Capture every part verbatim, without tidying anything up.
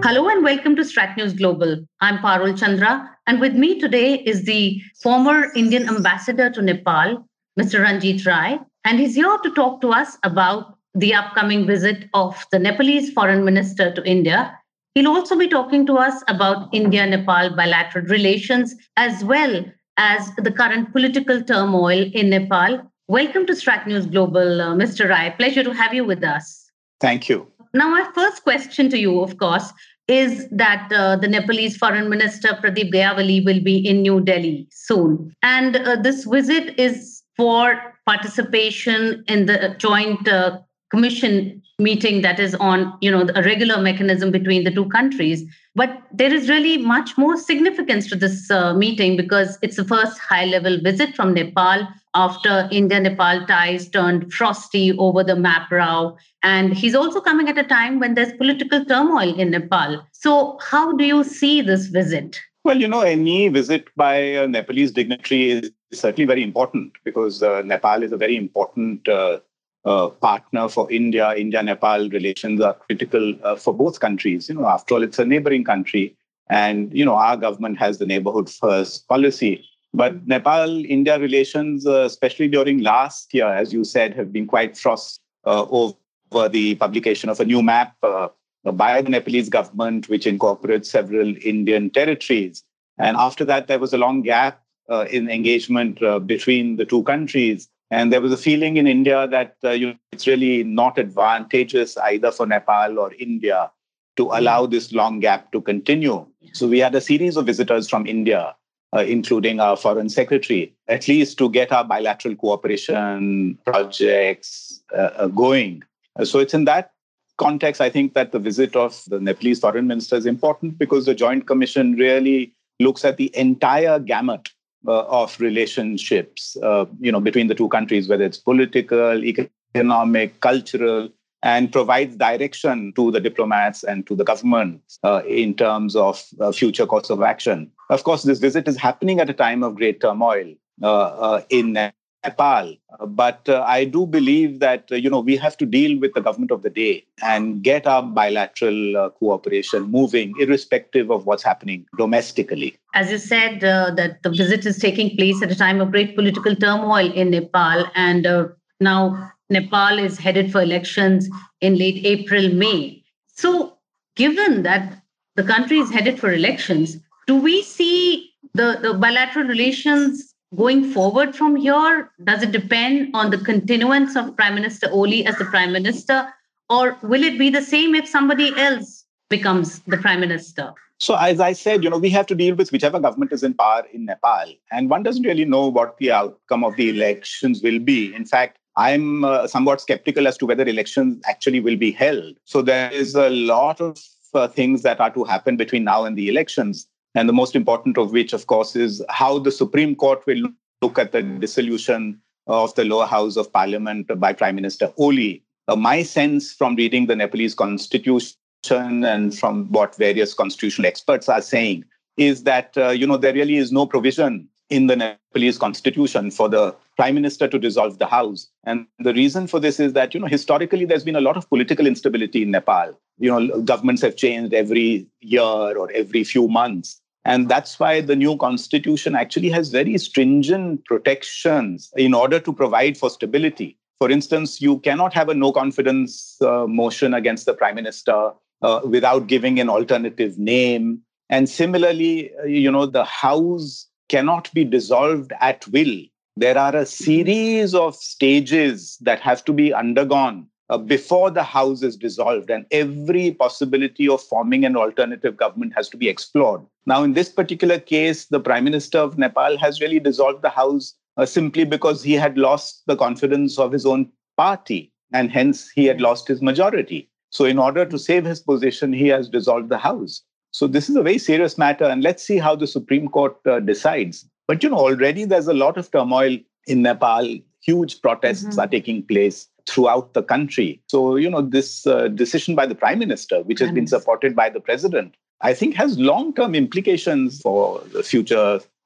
Hello and welcome to Strat News Global. I'm Parul Chandra, and with me today is the former Indian ambassador to Nepal, Mister Ranjit Rai, and he's here to talk to us about the upcoming visit of the Nepalese foreign minister to India. He'll also be talking to us about India Nepal bilateral relations as well as the current political turmoil in Nepal. Welcome to Strat News Global, uh, Mister Rai. Pleasure to have you with us. Thank you. Now, my first question to you, of course, is that uh, the Nepalese Foreign Minister Pradeep Gayawali will be in New Delhi soon. And uh, this visit is for participation in the joint uh, commission meeting that is on, you know, a regular mechanism between the two countries. But there is really much more significance to this uh, meeting because it's the first high level visit from Nepal after India Nepal ties turned frosty over the map row. And he's also coming at a time when there's political turmoil in Nepal. So, how do you see this visit? Well, you know, any visit by a Nepalese dignitary is certainly very important because uh, Nepal is a very important uh, uh, partner for India. India-Nepal relations are critical uh, for both countries. You know, after all, it's a neighboring country. And, you know, our government has the neighborhood first policy. But Nepal-India relations, uh, especially during last year, as you said, have been quite frost uh, over the publication of a new map uh, by the Nepalese government, which incorporates several Indian territories. And after that, there was a long gap uh, in engagement uh, between the two countries. And there was a feeling in India that uh, you know, it's really not advantageous either for Nepal or India to allow this long gap to continue. So we had a series of visitors from India, uh, including our foreign secretary, at least to get our bilateral cooperation projects uh, uh, going. Uh, so it's in that context, I think that the visit of the Nepalese foreign minister is important because the Joint Commission really looks at the entire gamut uh, of relationships, uh, you know, between the two countries, whether it's political, economic, cultural, and provides direction to the diplomats and to the government uh, in terms of uh, future course of action. Of course, this visit is happening at a time of great turmoil uh, uh, in Nepal. But uh, I do believe that, uh, you know, we have to deal with the government of the day and get our bilateral uh, cooperation moving, irrespective of what's happening domestically. As you said, uh, that the visit is taking place at a time of great political turmoil in Nepal. And uh, now Nepal is headed for elections in late April, May. So given that the country is headed for elections, do we see the, the bilateral relations going forward from here? Does it depend on the continuance of Prime Minister Oli as the Prime Minister? Or will it be the same if somebody else becomes the Prime Minister? So as I said, you know, we have to deal with whichever government is in power in Nepal. And one doesn't really know what the outcome of the elections will be. In fact, I'm uh, somewhat skeptical as to whether elections actually will be held. So there is a lot of uh, things that are to happen between now and the elections. And the most important of which, of course, is how the Supreme Court will look at the dissolution of the lower house of parliament by Prime Minister Oli. Uh, my sense from reading the Nepalese constitution and from what various constitutional experts are saying is that, uh, you know, there really is no provision in the Nepalese constitution for the Prime Minister to dissolve the House. And the reason for this is that, you know, historically, there's been a lot of political instability in Nepal. You know, governments have changed every year or every few months. And that's why the new constitution actually has very stringent protections in order to provide for stability. For instance, you cannot have a no confidence uh, motion against the Prime Minister uh, without giving an alternative name. And similarly, uh, you know, the House cannot be dissolved at will. There are a series of stages that have to be undergone uh, before the House is dissolved, and every possibility of forming an alternative government has to be explored. Now, in this particular case, the Prime Minister of Nepal has really dissolved the House uh, simply because he had lost the confidence of his own party, and hence he had lost his majority. So in order to save his position, he has dissolved the House. So this is a very serious matter, and let's see how the Supreme Court uh, decides. But, you know, already there's a lot of turmoil in Nepal. Huge protests mm-hmm. are taking place throughout the country. So, you know, this uh, decision by the Prime Minister, which has been supported by the President, I think has long-term implications for the future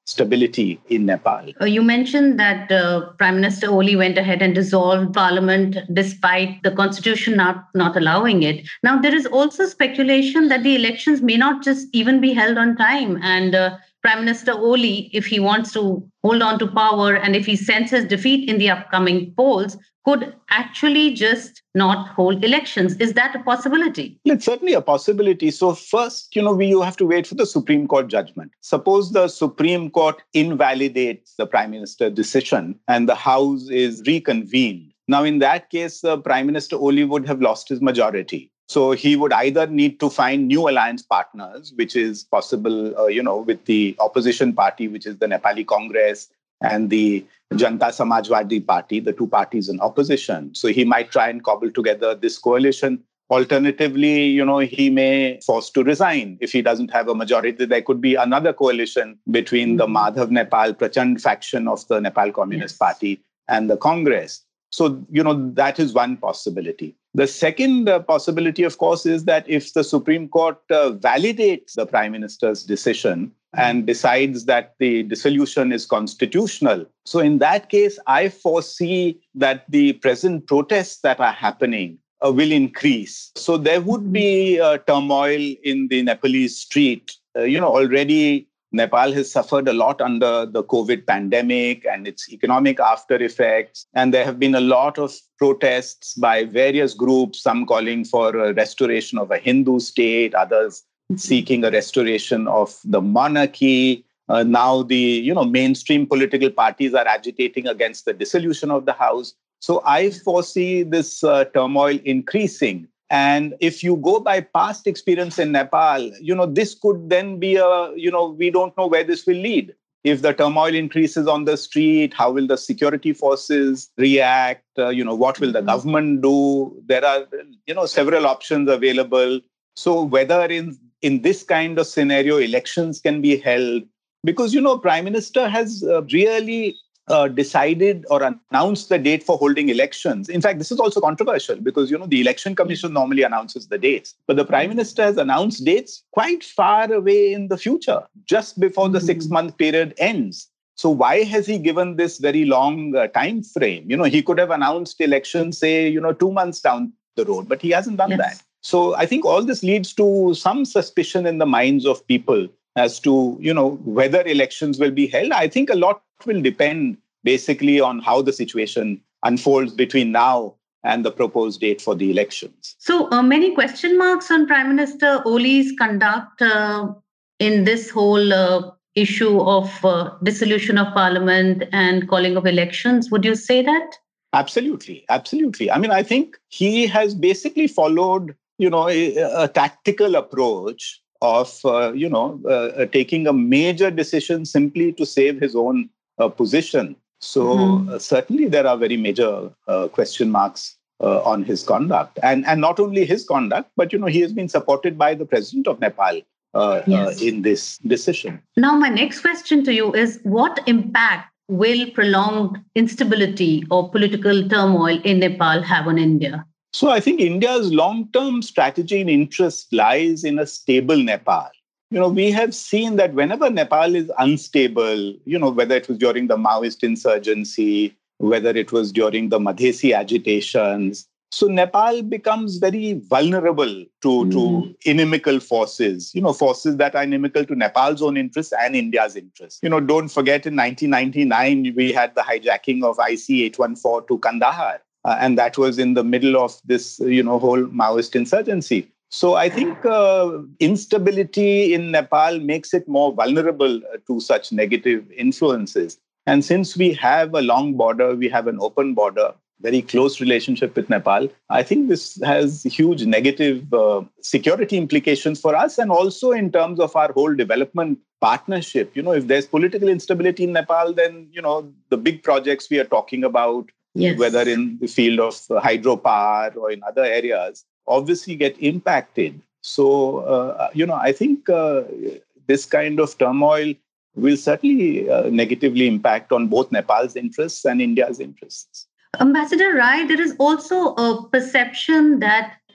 stability in Nepal. Uh, you mentioned that uh, Prime Minister Oli went ahead and dissolved parliament despite the constitution not, not allowing it. Now, there is also speculation that the elections may not just even be held on time. And uh, Prime Minister Oli, if he wants to hold on to power and if he senses defeat in the upcoming polls, could actually just not hold elections. Is that a possibility? It's certainly a possibility. So first, you know, we you have to wait for the Supreme Court judgment. Suppose the Supreme Court invalidates the Prime Minister's decision and the House is reconvened. Now, in that case, uh, Prime Minister Oli would have lost his majority. So he would either need to find new alliance partners, which is possible, uh, you know, with the opposition party, which is the Nepali Congress, and the Janta Samajwadi Party, the two parties in opposition. So he might try and cobble together this coalition. Alternatively, you know, he may force to resign. If he doesn't have a majority, there could be another coalition between the Madhav Nepal Prachand faction of the Nepal Communist yes. Party and the Congress. So, you know, that is one possibility. The second uh, possibility, of course, is that if the Supreme Court uh, validates the Prime Minister's decision and decides that the dissolution is constitutional, so in that case, I foresee that the present protests that are happening uh, will increase. So there would be uh, turmoil in the Nepalese street. Uh, you know, already Nepal has suffered a lot under the COVID pandemic and its economic after effects. And there have been a lot of protests by various groups, some calling for a restoration of a Hindu state, others seeking a restoration of the monarchy. Uh, now the you know mainstream political parties are agitating against the dissolution of the House. So I foresee this uh, turmoil increasing. And if you go by past experience in Nepal, you know, this could then be a, you know, we don't know where this will lead. If the turmoil increases on the street, how will the security forces react? Uh, you know, what will the government do? There are, you know, several options available. So whether in, in this kind of scenario, elections can be held, because, you know, Prime Minister has uh, really Uh, decided or announced the date for holding elections. In fact, this is also controversial because, you know, the Election Commission normally announces the dates. But the Prime Minister has announced dates quite far away in the future, just before the mm-hmm. six-month period ends. So why has he given this very long uh, time frame? You know, he could have announced elections, say, you know, two months down the road, but he hasn't done yes. that. So I think all this leads to some suspicion in the minds of people as to, you know, whether elections will be held. I think a lot will depend basically on how the situation unfolds between now and the proposed date for the elections. So uh, many question marks on Prime Minister Oli's conduct uh, in this whole uh, issue of uh, dissolution of parliament and calling of elections. Would you say that? Absolutely. Absolutely. I mean, I think he has basically followed, you know, a, a tactical approach of, uh, you know, uh, taking a major decision simply to save his own uh, position. So mm-hmm. uh, certainly there are very major uh, question marks uh, on his conduct. And, and not only his conduct, but, you know, he has been supported by the president of Nepal uh, yes. uh, in this decision. Now, my next question to you is, what impact will prolonged instability or political turmoil in Nepal have on India? So I think India's long-term strategy and interest lies in a stable Nepal. You know, we have seen that whenever Nepal is unstable, you know, whether it was during the Maoist insurgency, whether it was during the Madhesi agitations, so Nepal becomes very vulnerable to, mm. to inimical forces, you know, forces that are inimical to Nepal's own interests and India's interests. You know, don't forget in nineteen ninety-nine, we had the hijacking of I C eight one four to Kandahar. Uh, and that was in the middle of this, you know, whole Maoist insurgency. So I think uh, instability in Nepal makes it more vulnerable to such negative influences. And since we have a long border, we have an open border, very close relationship with Nepal, I think this has huge negative uh, security implications for us, and also in terms of our whole development partnership. You know, if there's political instability in Nepal, then, you know, the big projects we are talking about, yes. whether in the field of hydropower or in other areas, obviously get impacted. So, uh, you know, I think uh, this kind of turmoil will certainly uh, negatively impact on both Nepal's interests and India's interests. Ambassador Rai, there is also a perception that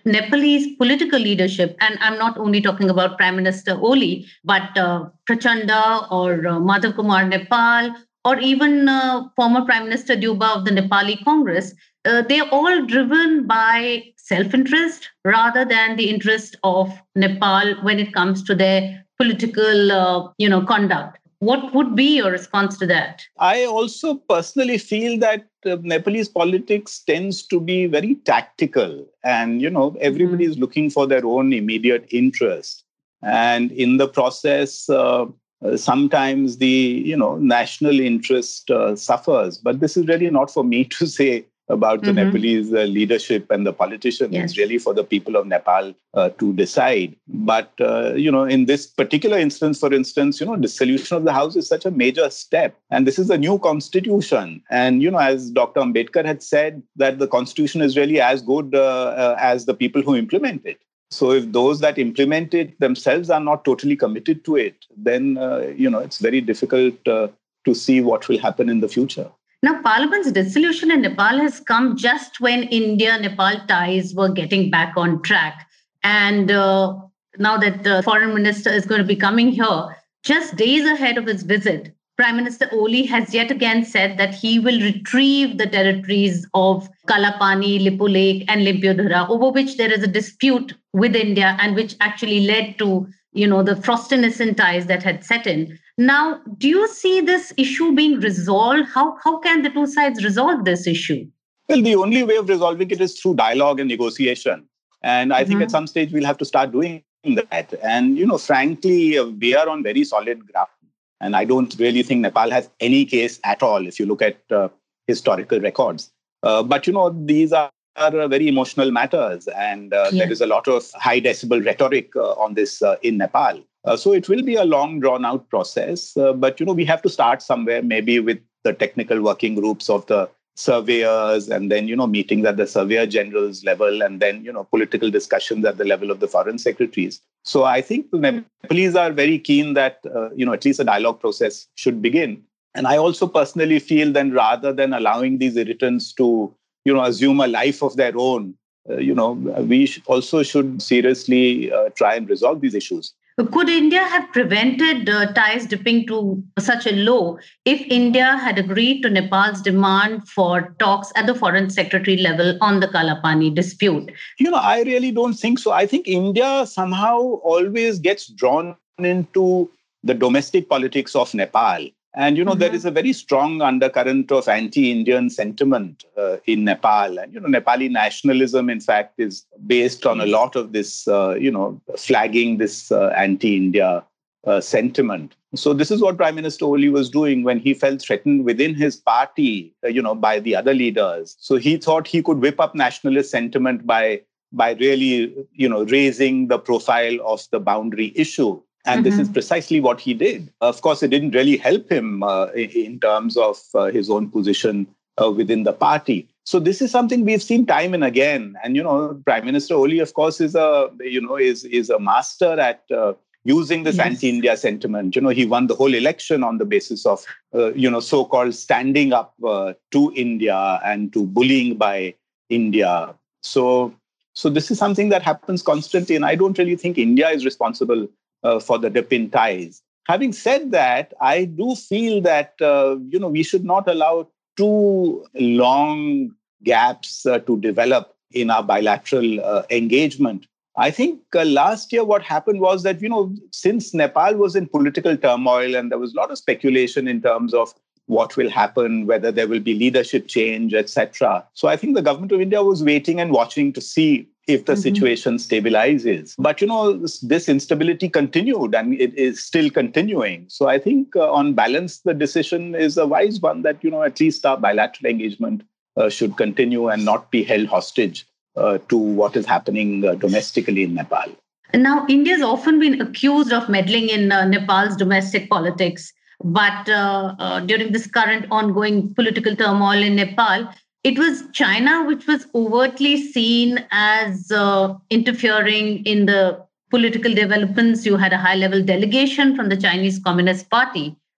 Nepalese political leadership, and I'm not only talking about Prime Minister Oli, but uh, Prachanda or uh, Madhav Kumar Nepal, or even uh, former Prime Minister Duba of the Nepali Congress, uh, they're all driven by self-interest rather than the interest of Nepal when it comes to their political, uh, you know, conduct. What would be your response to that? I also personally feel that uh, Nepalese politics tends to be very tactical, and you know everybody Mhm. is looking for their own immediate interest, and in the process, uh, uh, sometimes the you know national interest uh, suffers. But this is really not for me to say about the Mhm. Nepalese uh, leadership and the politicians. Yes. It's really for the people of Nepal uh, to decide. But, uh, you know, in this particular instance, for instance, you know, dissolution of the House is such a major step. And this is a new constitution. And, you know, as Doctor Ambedkar had said, that the constitution is really as good uh, uh, as the people who implement it. So if those that implement it themselves are not totally committed to it, then, uh, you know, it's very difficult uh, to see what will happen in the future. Now, Parliament's dissolution in Nepal has come just when India Nepal ties were getting back on track. And uh, now that the foreign minister is going to be coming here, just days ahead of his visit, Prime Minister Oli has yet again said that he will retrieve the territories of Kalapani, Lipu Lake, and Limpiodhara, over which there is a dispute with India and which actually led to, you know, the frostiness in ties that had set in. Now, do you see this issue being resolved? How, how can the two sides resolve this issue? Well, the only way of resolving it is through dialogue and negotiation. And I mm-hmm. think at some stage we'll have to start doing that. And, you know, frankly, uh, we are on very solid ground. And I don't really think Nepal has any case at all if you look at uh, historical records. Uh, but, you know, these are, are uh, very emotional matters. And uh, yeah. there is a lot of high decibel rhetoric uh, on this uh, in Nepal. Uh, so it will be a long drawn out process. Uh, but, you know, we have to start somewhere, maybe with the technical working groups of the surveyors, and then, you know, meetings at the surveyor general's level, and then, you know, political discussions at the level of the foreign secretaries. So I think the Nepalese are very keen that, uh, you know, at least a dialogue process should begin. And I also personally feel then rather than allowing these irritants to, you know, assume a life of their own, uh, you know, we sh- also should seriously uh, try and resolve these issues. Could India have prevented uh, ties dipping to such a low if India had agreed to Nepal's demand for talks at the foreign secretary level on the Kalapani dispute? You know, I really don't think so. I think India somehow always gets drawn into the domestic politics of Nepal. And, you know, mm-hmm. there is a very strong undercurrent of anti-Indian sentiment uh, in Nepal. And, you know, Nepali nationalism, in fact, is based on a lot of this, uh, you know, flagging this uh, anti-India uh, sentiment. So this is what Prime Minister Oli was doing when he felt threatened within his party, uh, you know, by the other leaders. So he thought he could whip up nationalist sentiment by, by really, you know, raising the profile of the boundary issue. And mm-hmm. this is precisely what he did. Of course, it didn't really help him uh, in terms of uh, his own position uh, within the party. So this is something we've seen time and again. And, you know, Prime Minister Oli, of course, is a, you know, is, is a master at uh, using this yes. anti-India sentiment. You know, he won the whole election on the basis of, uh, you know, so-called standing up uh, to India and to bullying by India. So, so this is something that happens constantly. And I don't really think India is responsible Uh, for the dip in ties. Having said that, I do feel that, uh, you know, we should not allow too long gaps uh, to develop in our bilateral uh, engagement. I think uh, last year what happened was that, you know, since Nepal was in political turmoil and there was a lot of speculation in terms of what will happen, whether there will be leadership change, et cetera. So I think the government of India was waiting and watching to see if the mm-hmm. situation stabilizes. But, you know, this, this instability continued and it is still continuing. So I think uh, on balance, the decision is a wise one that, you know, at least our bilateral engagement uh, should continue and not be held hostage uh, to what is happening uh, domestically in Nepal. Now, India has often been accused of meddling in uh, Nepal's domestic politics. But uh, uh, during this current ongoing political turmoil in Nepal, it was China which was overtly seen as uh, interfering in the political developments. You had a high-level delegation from the Chinese Communist Party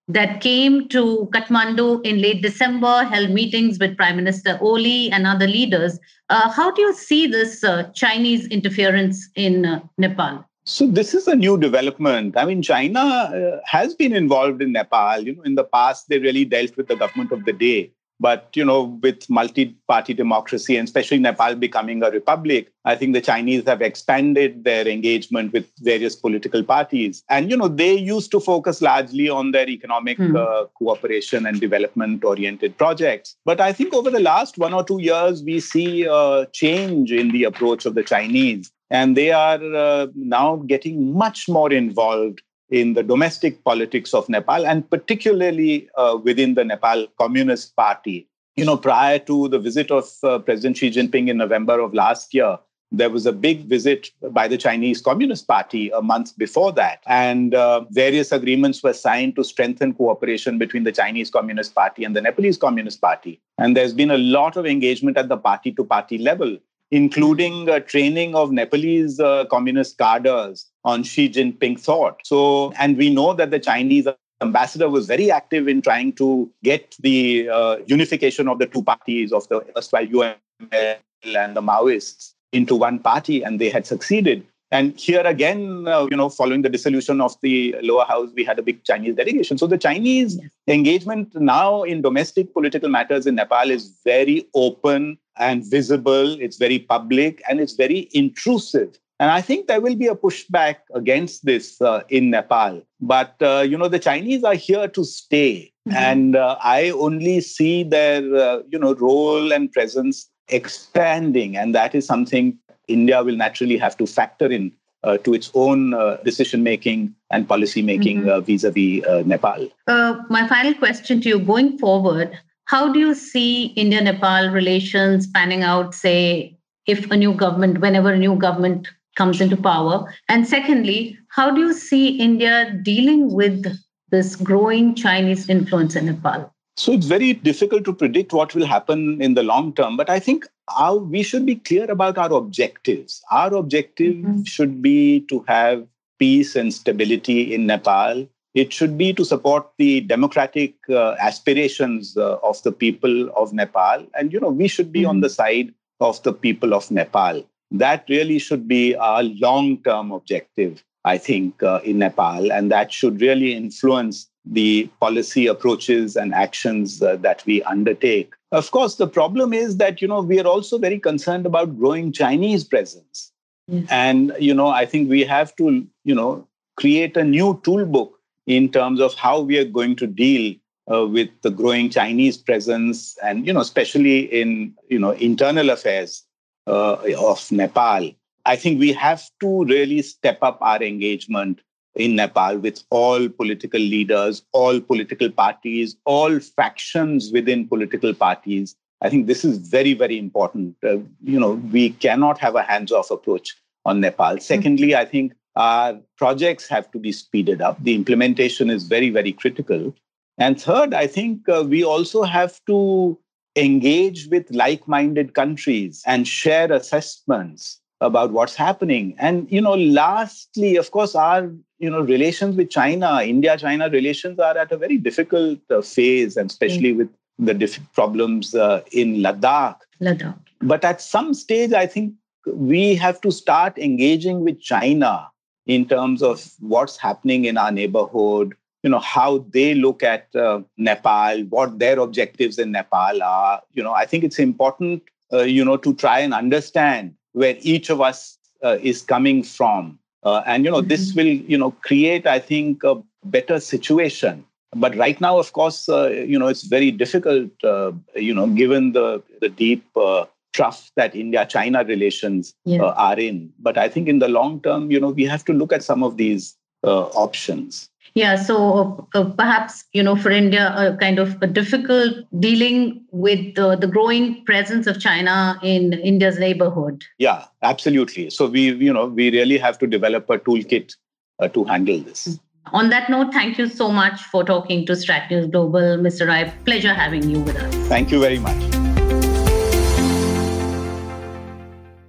that came to Kathmandu in late December, held meetings with Prime Minister Oli and other leaders. Uh, how do you see this uh, Chinese interference in uh, Nepal? So this is a new development. I mean, China uh, has been involved in Nepal. You know, in the past, they really dealt with the government of the day. But, you know, with multi-party democracy and especially Nepal becoming a republic, I think the Chinese have expanded their engagement with various political parties. And, you know, they used to focus largely on their economic hmm. uh, cooperation and development-oriented projects. But I think over the last one or two years, we see a change in the approach of the Chinese. And they are uh, now getting much more involved in the domestic politics of Nepal, and particularly uh, within the Nepal Communist Party. You know, prior to the visit of uh, President Xi Jinping in November of last year, there was a big visit by the Chinese Communist Party a month before that. And uh, various agreements were signed to strengthen cooperation between the Chinese Communist Party and the Nepalese Communist Party. And there's been a lot of engagement at the party-to-party level, including uh, training of Nepalese uh, communist cadres on Xi Jinping thought. So, and we know that the Chinese ambassador was very active in trying to get the uh, unification of the two parties of the erstwhile U M L and the Maoists into one party, and they had succeeded. And here again, uh, you know, following the dissolution of the lower house, we had a big Chinese delegation. So the Chinese yes. engagement now in domestic political matters in Nepal is very open and visible. It's very public and it's very intrusive. And I think there will be a pushback against this uh, in Nepal. But, uh, you know, the Chinese are here to stay. Mm-hmm. And uh, I only see their, uh, you know, role and presence expanding. And that is something India will naturally have to factor in uh, to its own uh, decision-making and policy-making mm-hmm. uh, vis-a-vis uh, Nepal. Uh, my final question to you, going forward, how do you see India-Nepal relations panning out, say, if a new government, whenever a new government comes into power? And secondly, how do you see India dealing with this growing Chinese influence in Nepal? So it's very difficult to predict what will happen in the long term. But I think our, we should be clear about our objectives. Our objective mm-hmm. should be to have peace and stability in Nepal. It should be to support the democratic uh, aspirations uh, of the people of Nepal. And, you know, we should be mm-hmm. on the side of the people of Nepal. That really should be our long-term objective, I think, uh, in Nepal. And that should really influence the policy approaches and actions uh, that we undertake. Of course, the problem is that, you know, we are also very concerned about growing Chinese presence. Yes. And, you know, I think we have to, you know, create a new toolbook in terms of how we are going to deal uh, with the growing Chinese presence and, you know, especially in, you know, internal affairs uh, of Nepal. I think we have to really step up our engagement in Nepal with all political leaders, all political parties, all factions within political parties. I think this is very, very important. Uh, you know, we cannot have a hands-off approach on Nepal. Secondly, I think our projects have to be speeded up. The implementation is very, very critical. And third, I think uh, we also have to engage with like-minded countries and share assessments about what's happening. And, you know, lastly, of course, our, you know, relations with China, India-China relations are at a very difficult uh, phase, and especially mm. with the diff- problems uh, in Ladakh. Ladakh. But at some stage, I think we have to start engaging with China in terms of what's happening in our neighborhood, you know, how they look at uh, Nepal, what their objectives in Nepal are. You know, I think it's important, uh, you know, to try and understand where each of us uh, is coming from. Uh, and, you know, mm-hmm. this will, you know, create, I think, a better situation. But right now, of course, uh, you know, it's very difficult, uh, you know, given the, the deep uh, trough that India-China relations yeah. uh, are in. But I think in the long term, you know, we have to look at some of these uh, options. Yeah, so uh, perhaps, you know, for India, uh, kind of a difficult dealing with uh, the growing presence of China in India's neighborhood. Yeah, absolutely. So we, you know, we really have to develop a toolkit uh, to handle this. On that note, thank you so much for talking to Strat News Global, Mister Rai. Pleasure having you with us. Thank you very much.